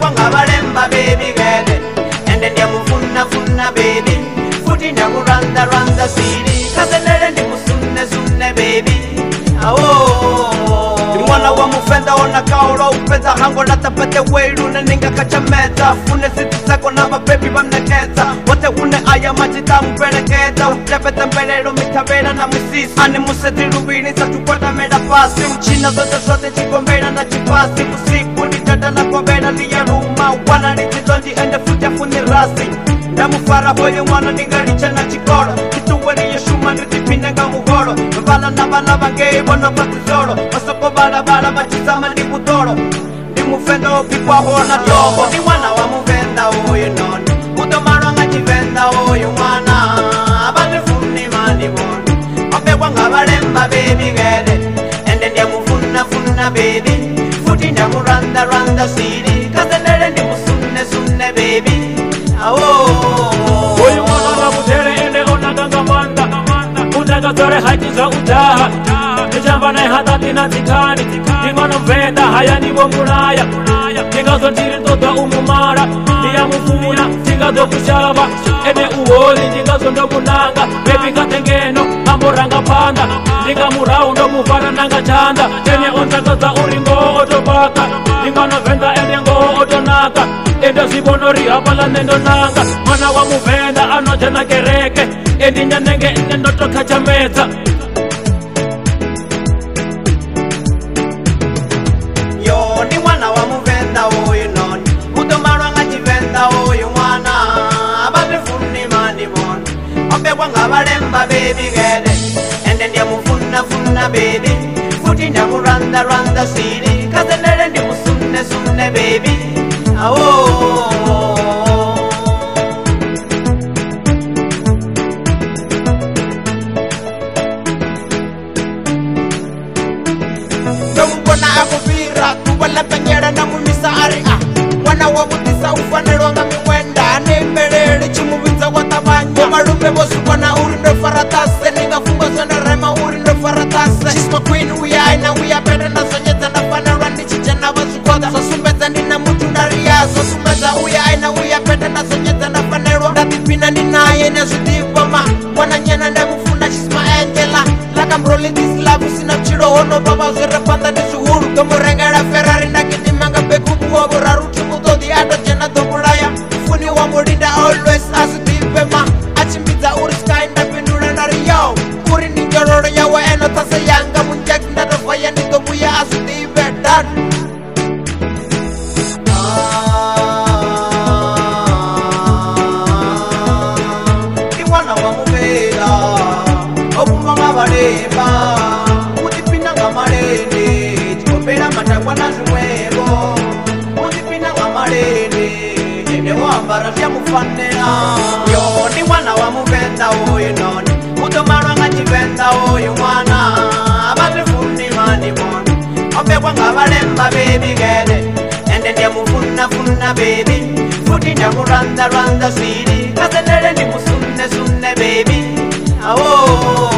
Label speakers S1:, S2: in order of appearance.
S1: wanga balemba baby girl ende ndiyamufuna funa baby futi ndyakuranda randa siri kazenele ndimusunne sunne baby Mwana wa mufenda ona kaolo upeza hango na tapete weilu na ninga kachameta Fune siti sako na mabebi bamneketa Wote une aya majita mpeleketa Utepete mbelelo mitabela na misisi Ani museti rubini sa tukwata meda pasi Mchina zote zote chigombela na chipasi Usiku ni tata na kombela liya ruma Wana ni chizondi ende futia funi rasi Ndamufara hoye mwana ningalicha na chikoro Kituwe ni yeshuma nitipinenga muhoro Mbala na bala bagei wana batizoro Masoko bala bala bachizama ni butoro Ni mufendo pikwa hona tobo Ni wana wa muvenda uyu noni Udomaro nga chivenda uyu mwana Abali funi mani bono Mapegwa nga balemba baby gede Ende ndia mufuna funa baby Futi ndia muranda randa siri Kazenele ndi musunne sunne baby
S2: Uyu mwana na mutere ende onaganga manda Undaga zore haiti za utaha Nijamba na hata tina zikani Nimano venda haya nivo mulaya Tingazo tiri tota umumara Niya mufuna tingazo kushaba Ene uoli tingazo ndo munanga Bebi katengeno amoranga panda Tinga murau ndo mufana nanga chanda Tene ondaga za uringo otobaka Nimano venda ende ngo otonaka Endo sibonori hapala nendo nanga Mwana wa muvenda anoja na kereke Endi nyanenge ende noto kachameta
S1: Yo ni mwana wa muvenda uyu noni Udomaro nga chivenda uyu mwana Abali funi mani bono Mapegwa nga balemba baby gede Ende ndia mufuna funa baby Futi ndia muranda randa siri Kazenele ndi musunne sunne baby Ndamukona akuvira Kuwala penyera na mumisa ari Mwana wa mutisa ufanelo nga miwenda Nembelele chimubiza watabanya Malume bosu kona uri ndo faratase Ninga fungo zona rema uri ndo faratase She's my queen we are na we are better na sonyeta na fanelwa Nichichana wasukoda Sosumbeza nina mutu na ria Sosumbeza uya aina uya better na sonyeta na fanelwa Natipina ninaye na zudibama Mwana nyana na mufuna she's my angela Like I'm rolling this love Sina chiro hono baba zere panda ni suhuru Tomo renga la Ferrari na kiti manga beku buwa Boraru chimuto di ado jena domulaya Funi wa murinda always asudibema Achimbiza uri sky na pinura na riyo Uri ni jororo ya wa eno tasa yanga Munjak na dofaya ni tomuya asudibe dan Ni wana wa muvela Obumba nga balemba Utipina nga malende Chikombela matakwa na zumwebo Utipina nga malende Ende wambara vya mufanela Yo ni mwana wa muvenda uyu noni Udomaro nga chivenda uyu mwana Abali funi mani bono Mapegwa nga balemba baby gede Ende ndia mufuna funa baby Futi ndia muranda randa siri Kazenele ndi musunne sunne baby